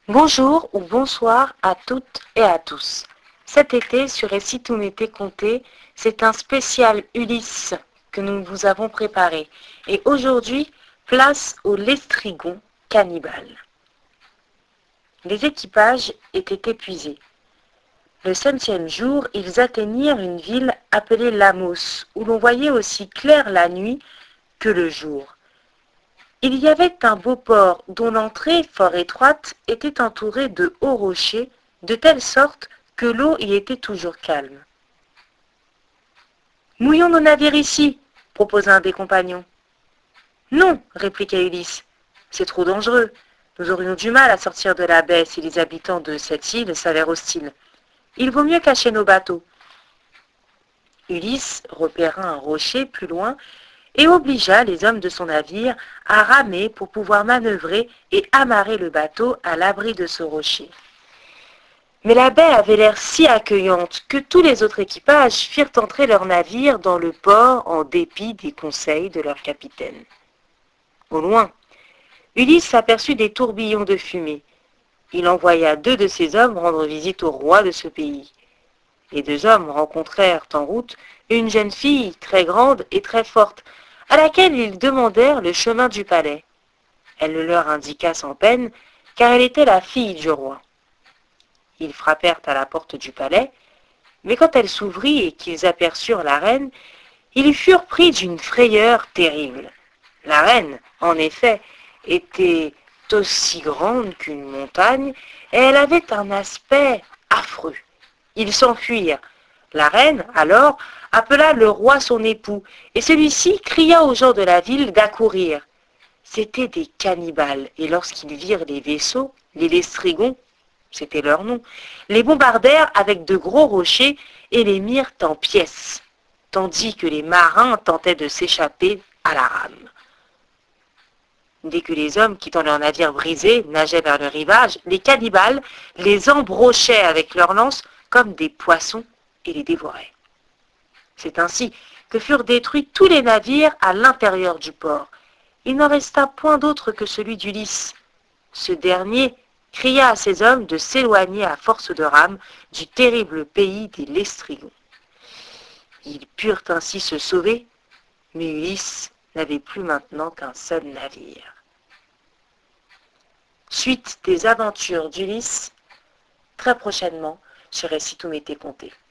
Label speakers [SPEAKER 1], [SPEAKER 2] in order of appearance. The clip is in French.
[SPEAKER 1] Bonjour ou bonsoir à toutes et à tous. Cet été, sur Récit tout m'était compté, c'est un spécial Ulysse que nous vous avons préparé. Et aujourd'hui, place au Lestrigon cannibale. Les équipages étaient épuisés. Le 5e jour, ils atteignirent une ville appelée Lamos, où l'on voyait aussi clair la nuit que le jour. Il y avait un beau port dont l'entrée, fort étroite, était entourée de hauts rochers, de telle sorte que l'eau y était toujours calme. « Mouillons nos navires ici » proposa un des compagnons. « Non » répliqua Ulysse, « c'est trop dangereux. Nous aurions du mal à sortir de la baie si les habitants de cette île s'avèrent hostiles. Il vaut mieux cacher nos bateaux. » Ulysse repéra un rocher plus loin et obligea les hommes de son navire à ramer pour pouvoir manœuvrer et amarrer le bateau à l'abri de ce rocher. Mais la baie avait l'air si accueillante que tous les autres équipages firent entrer leur navire dans le port en dépit des conseils de leur capitaine. Au loin, Ulysse aperçut des tourbillons de fumée. Il envoya 2 de ses hommes rendre visite au roi de ce pays. Les 2 hommes rencontrèrent en route une jeune fille très grande et très forte, à laquelle ils demandèrent le chemin du palais. Elle le leur indiqua sans peine, car elle était la fille du roi. Ils frappèrent à la porte du palais, mais quand elle s'ouvrit et qu'ils aperçurent la reine, ils furent pris d'une frayeur terrible. La reine, en effet, était aussi grande qu'une montagne, et elle avait un aspect affreux. Ils s'enfuirent. La reine, alors, appela le roi son époux, et celui-ci cria aux gens de la ville d'accourir. C'étaient des cannibales, et lorsqu'ils virent les vaisseaux, les Lestrigons, c'était leur nom, les bombardèrent avec de gros rochers et les mirent en pièces, tandis que les marins tentaient de s'échapper à la rame. Dès que les hommes, quittant leur navire brisé, nageaient vers le rivage, les cannibales les embrochaient avec leurs lances comme des poissons et les dévoraient. C'est ainsi que furent détruits tous les navires à l'intérieur du port. Il n'en resta point d'autre que celui d'Ulysse. Ce dernier cria à ses hommes de s'éloigner à force de rames du terrible pays des Lestrigons. Ils purent ainsi se sauver, mais Ulysse n'avait plus maintenant qu'un seul navire. Suite des aventures d'Ulysse, très prochainement sur Récit tout m'était compté.